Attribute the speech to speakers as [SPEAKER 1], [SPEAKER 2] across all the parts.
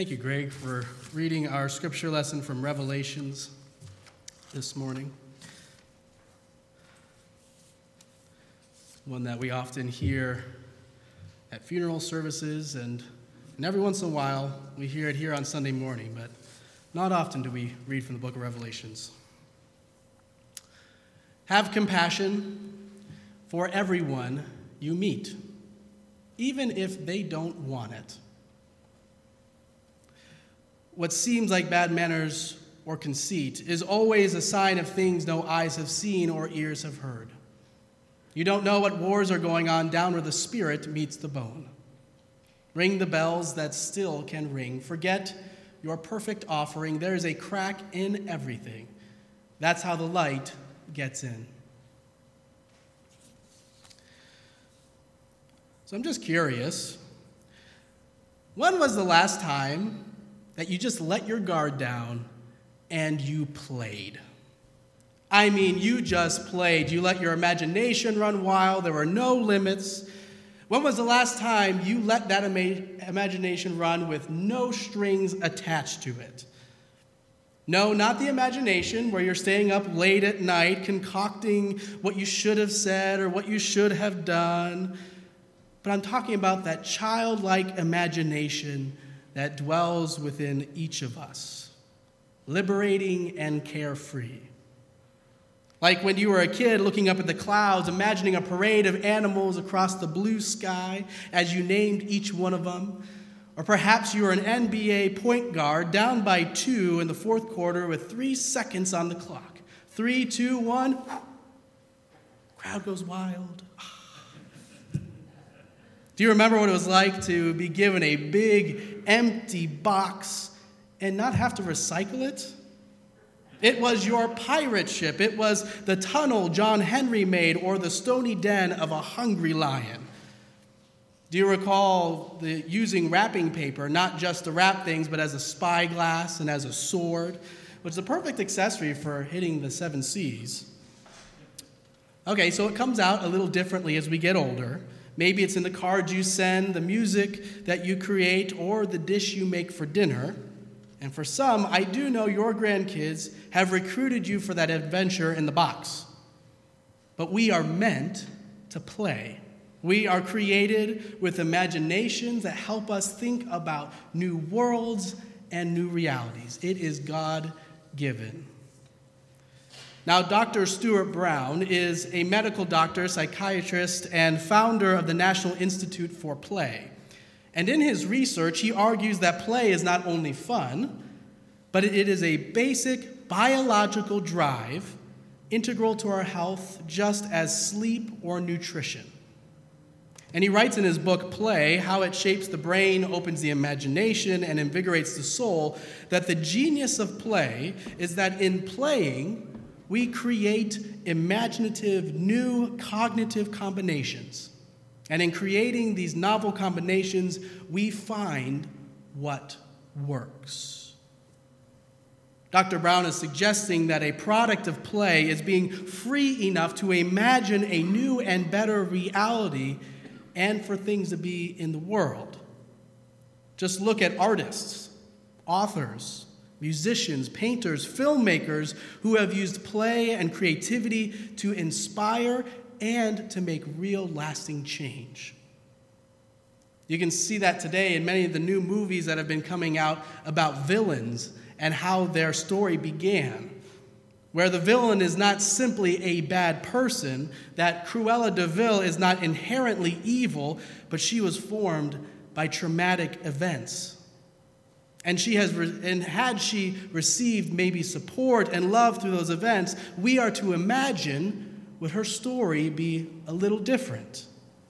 [SPEAKER 1] Thank you, Greg, for reading our scripture lesson from Revelations this morning. One that we often hear at funeral services, and every once in a while we hear it here on Sunday morning, but not often do we read from the book of Revelations. Have compassion for everyone you meet, even if they don't want it. What seems like bad manners or conceit is always a sign of things no eyes have seen or ears have heard. You don't know what wars are going on down where the spirit meets the bone. Ring the bells that still can ring. Forget your perfect offering. There is a crack in everything. That's how the light gets in. So I'm just curious, when was the last time that you just let your guard down and you played? I mean, you just played. You let your imagination run wild. There were no limits. When was the last time you let that imagination run with no strings attached to it? No, not the imagination where you're staying up late at night concocting what you should have said or what you should have done. But I'm talking about that childlike imagination that dwells within each of us, liberating and carefree. Like when you were a kid looking up at the clouds, imagining a parade of animals across the blue sky as you named each one of them. Or perhaps you were an NBA point guard down by 2 in the fourth quarter with 3 seconds on the clock. 3, 2, 1. Crowd goes wild. Do you remember what it was like to be given a big, empty box and not have to recycle it? It was your pirate ship. It was the tunnel John Henry made or the stony den of a hungry lion. Do you recall using wrapping paper, not just to wrap things, but as a spyglass and as a sword, which is a perfect accessory for hitting the 7 seas? Okay, so it comes out a little differently as we get older. Maybe it's in the cards you send, the music that you create, or the dish you make for dinner. And for some, I do know your grandkids have recruited you for that adventure in the box. But we are meant to play. We are created with imaginations that help us think about new worlds and new realities. It is God-given. Now, Dr. Stuart Brown is a medical doctor, psychiatrist, and founder of the National Institute for Play. And in his research, he argues that play is not only fun, but it is a basic biological drive integral to our health, just as sleep or nutrition. And he writes in his book, Play, how it shapes the brain, opens the imagination, and invigorates the soul, that the genius of play is that in playing, we create imaginative, new cognitive combinations. And in creating these novel combinations, we find what works. Dr. Brown is suggesting that a product of play is being free enough to imagine a new and better reality and for things to be in the world. Just look at artists, authors, musicians, painters, filmmakers who have used play and creativity to inspire and to make real lasting change. You can see that today in many of the new movies that have been coming out about villains and how their story began, where the villain is not simply a bad person, that Cruella de Vil is not inherently evil, but she was formed by traumatic events. And had she received maybe support and love through those events, we are to imagine would her story be a little different.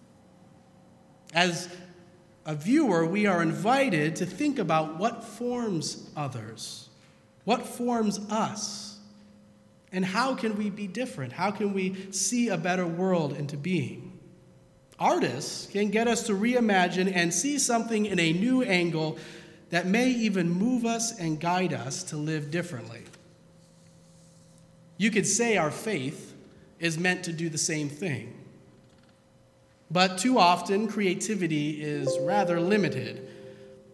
[SPEAKER 1] As a viewer, we are invited to think about what forms others, what forms us, and how can we be different? How can we see a better world into being? Artists can get us to reimagine and see something in a new angle that may even move us and guide us to live differently. You could say our faith is meant to do the same thing. But too often, creativity is rather limited.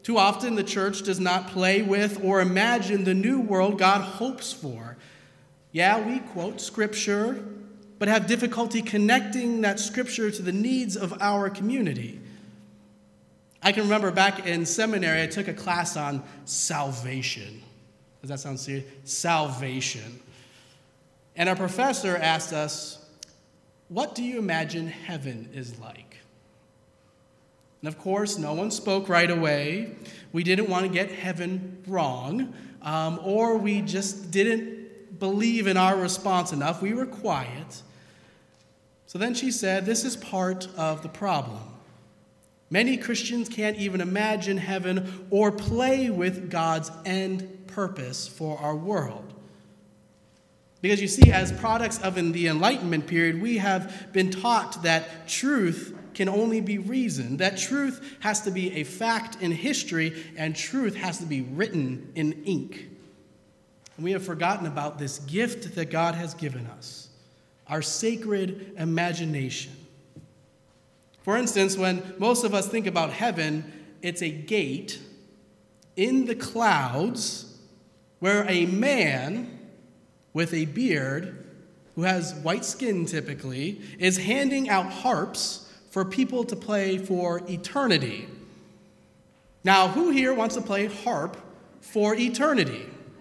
[SPEAKER 1] Too often, the church does not play with or imagine the new world God hopes for. Yeah, we quote Scripture, but have difficulty connecting that Scripture to the needs of our community. I can remember back in seminary, I took a class on salvation. Does that sound serious? Salvation. And our professor asked us, what do you imagine heaven is like? And of course, no one spoke right away. We didn't want to get heaven wrong, or we just didn't believe in our response enough. We were quiet. So then she said, this is part of the problem. Many Christians can't even imagine heaven or play with God's end purpose for our world. Because you see, as products of the Enlightenment period, we have been taught that truth can only be reasoned, that truth has to be a fact in history, and truth has to be written in ink. And we have forgotten about this gift that God has given us, our sacred imagination. For instance, when most of us think about heaven, it's a gate in the clouds where a man with a beard, who has white skin typically, is handing out harps for people to play for eternity. Now, who here wants to play harp for eternity?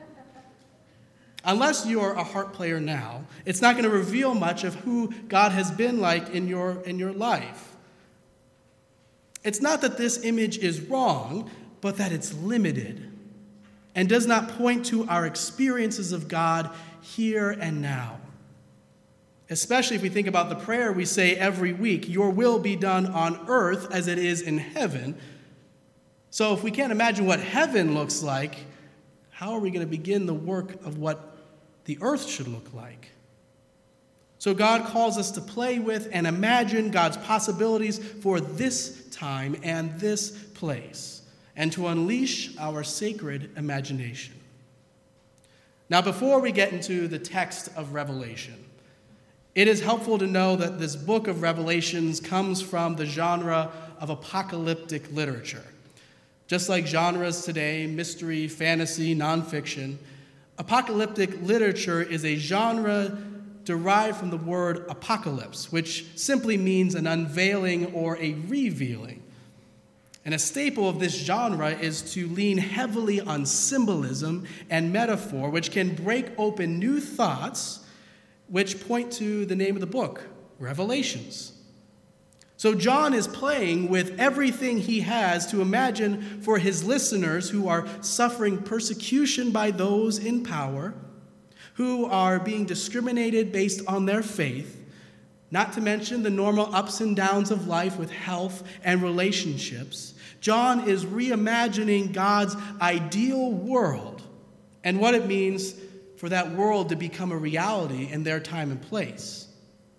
[SPEAKER 1] Unless you're a harp player now, it's not going to reveal much of who God has been like in your life. It's not that this image is wrong, but that it's limited and does not point to our experiences of God here and now. Especially if we think about the prayer we say every week, your will be done on earth as it is in heaven. So if we can't imagine what heaven looks like, how are we going to begin the work of what the earth should look like? So God calls us to play with and imagine God's possibilities for this time and this place, and to unleash our sacred imagination. Now, before we get into the text of Revelation, it is helpful to know that this book of Revelations comes from the genre of apocalyptic literature. Just like genres today, mystery, fantasy, nonfiction, apocalyptic literature is a genre derived from the word apocalypse, which simply means an unveiling or a revealing. And a staple of this genre is to lean heavily on symbolism and metaphor, which can break open new thoughts, which point to the name of the book, Revelations. So John is playing with everything he has to imagine for his listeners who are suffering persecution by those in power, who are being discriminated based on their faith, not to mention the normal ups and downs of life with health and relationships. John is reimagining God's ideal world and what it means for that world to become a reality in their time and place.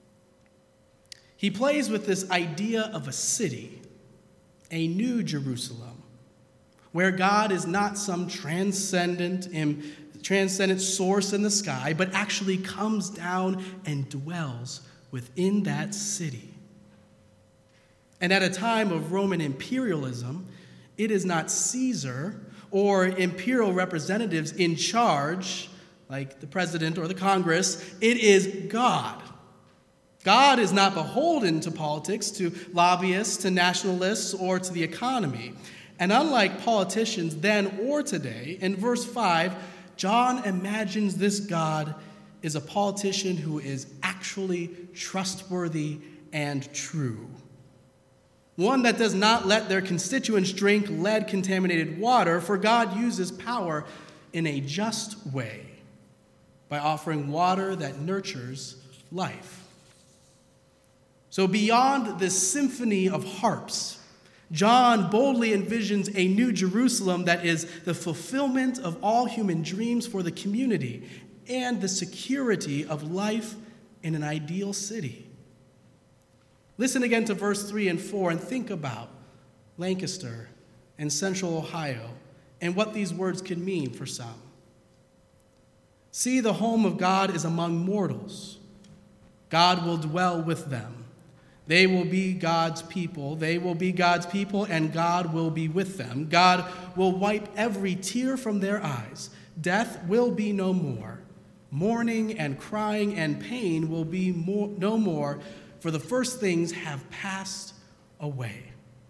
[SPEAKER 1] He plays with this idea of a city, a new Jerusalem, where God is not some transcendent source in the sky, but actually comes down and dwells within that city. And at a time of Roman imperialism, it is not Caesar or imperial representatives in charge, like the president or the Congress. It is God. God is not beholden to politics, to lobbyists, to nationalists, or to the economy. And unlike politicians then or today, in verse 5, John imagines this God is a politician who is actually trustworthy and true. One that does not let their constituents drink lead-contaminated water, for God uses power in a just way by offering water that nurtures life. So beyond this symphony of harps, John boldly envisions a new Jerusalem that is the fulfillment of all human dreams for the community and the security of life in an ideal city. Listen again to verse 3 and 4 and think about Lancaster and Central Ohio and what these words could mean for some. See, the home of God is among mortals. God will dwell with them. They will be God's people. They will be God's people, and God will be with them. God will wipe every tear from their eyes. Death will be no more. Mourning and crying and pain will be no more, for the first things have passed away.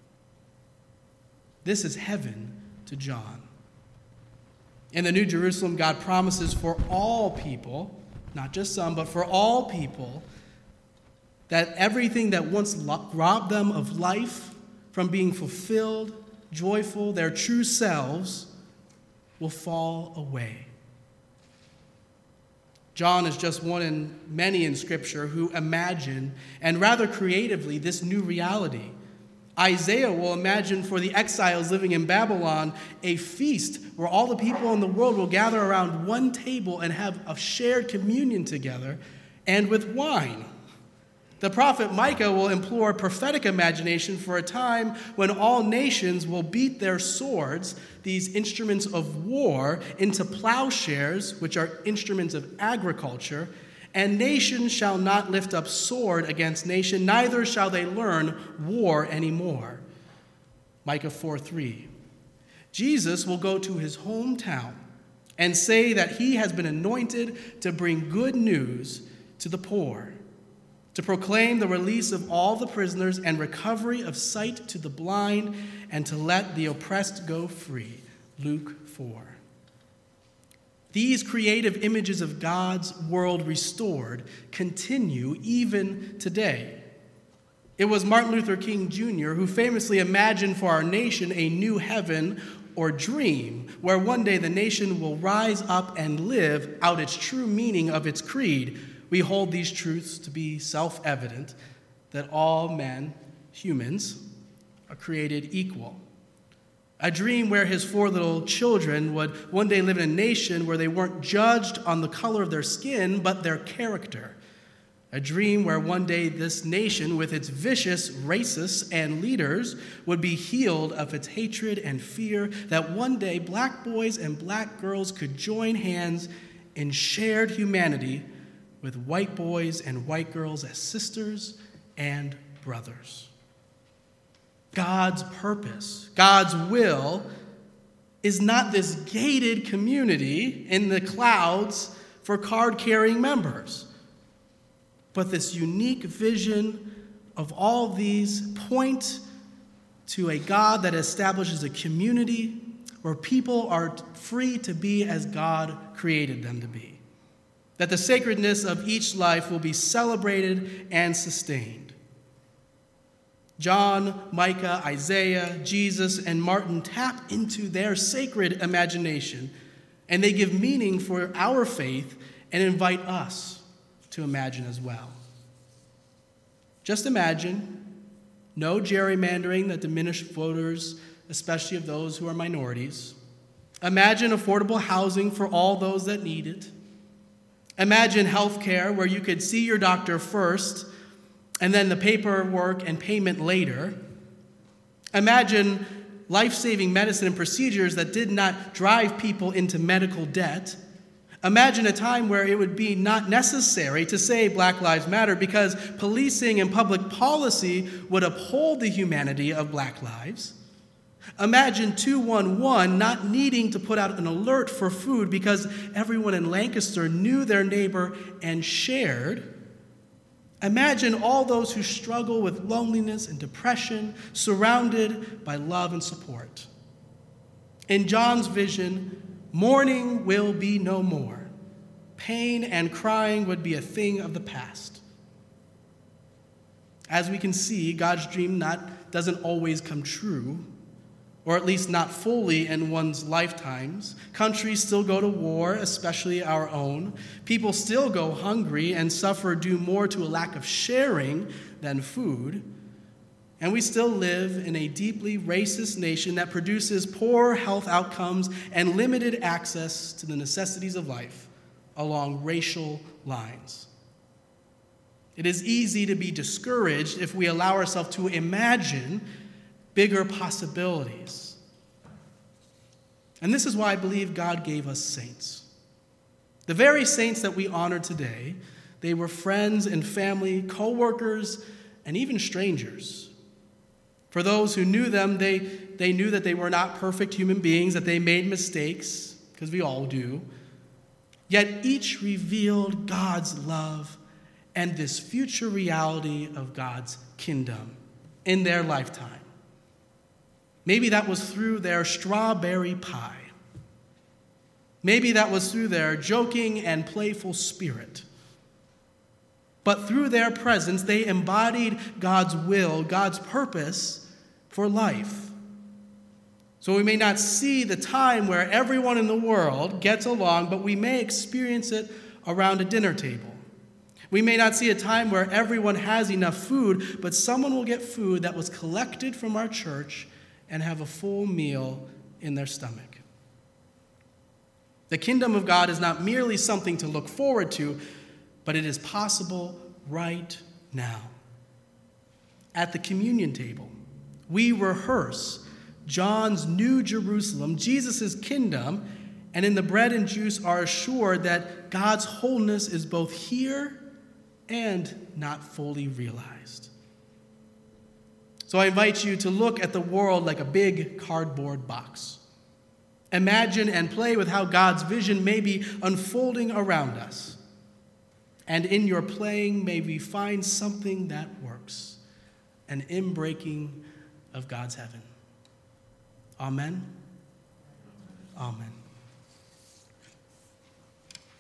[SPEAKER 1] This is heaven to John. In the New Jerusalem, God promises for all people, not just some, but for all people, that everything that once robbed them of life from being fulfilled, joyful, their true selves, will fall away. John is just one in many in Scripture who imagine, and rather creatively, this new reality. Isaiah will imagine for the exiles living in Babylon a feast where all the people in the world will gather around one table and have a shared communion together and with wine. The prophet Micah will implore prophetic imagination for a time when all nations will beat their swords, these instruments of war, into plowshares, which are instruments of agriculture, and nation shall not lift up sword against nation, neither shall they learn war anymore. Micah 4:3. Jesus will go to his hometown and say that he has been anointed to bring good news to the poor, to proclaim the release of all the prisoners and recovery of sight to the blind, and to let the oppressed go free. Luke 4. These creative images of God's world restored continue even today. It was Martin Luther King Jr. who famously imagined for our nation a new heaven or dream where one day the nation will rise up and live out its true meaning of its creed. We hold these truths to be self-evident, that all men, humans, are created equal. A dream where his 4 little children would one day live in a nation where they weren't judged on the color of their skin, but their character. A dream where one day this nation, with its vicious racists and leaders, would be healed of its hatred and fear, that one day black boys and black girls could join hands in shared humanity with white boys and white girls as sisters and brothers. God's purpose, God's will, is not this gated community in the clouds for card-carrying members, but this unique vision of all these point to a God that establishes a community where people are free to be as God created them to be. That the sacredness of each life will be celebrated and sustained. John, Micah, Isaiah, Jesus, and Martin tap into their sacred imagination, and they give meaning for our faith and invite us to imagine as well. Just imagine no gerrymandering that diminishes voters, especially of those who are minorities. Imagine affordable housing for all those that need it. Imagine health care where you could see your doctor first and then the paperwork and payment later. Imagine life-saving medicine and procedures that did not drive people into medical debt. Imagine a time where it would be not necessary to say Black Lives Matter because policing and public policy would uphold the humanity of Black lives. Imagine 211 not needing to put out an alert for food because everyone in Lancaster knew their neighbor and shared. Imagine all those who struggle with loneliness and depression surrounded by love and support. In John's vision, mourning will be no more. Pain and crying would be a thing of the past. As we can see, God's dream doesn't always come true, or at least not fully in one's lifetimes. Countries still go to war, especially our own. People still go hungry and suffer due more to a lack of sharing than food. And we still live in a deeply racist nation that produces poor health outcomes and limited access to the necessities of life along racial lines. It is easy to be discouraged if we allow ourselves to imagine bigger possibilities. And this is why I believe God gave us saints. The very saints that we honor today, they were friends and family, co-workers, and even strangers. For those who knew them, they knew that they were not perfect human beings, that they made mistakes, because we all do. Yet each revealed God's love and this future reality of God's kingdom in their lifetime. Maybe that was through their strawberry pie. Maybe that was through their joking and playful spirit. But through their presence, they embodied God's will, God's purpose for life. So we may not see the time where everyone in the world gets along, but we may experience it around a dinner table. We may not see a time where everyone has enough food, but someone will get food that was collected from our church and have a full meal in their stomach. The kingdom of God is not merely something to look forward to, but it is possible right now. At the communion table, we rehearse John's New Jerusalem, Jesus' kingdom, and in the bread and juice are assured that God's wholeness is both here and not fully realized. So I invite you to look at the world like a big cardboard box. Imagine and play with how God's vision may be unfolding around us. And in your playing, may we find something that works, an inbreaking of God's heaven. Amen. Amen.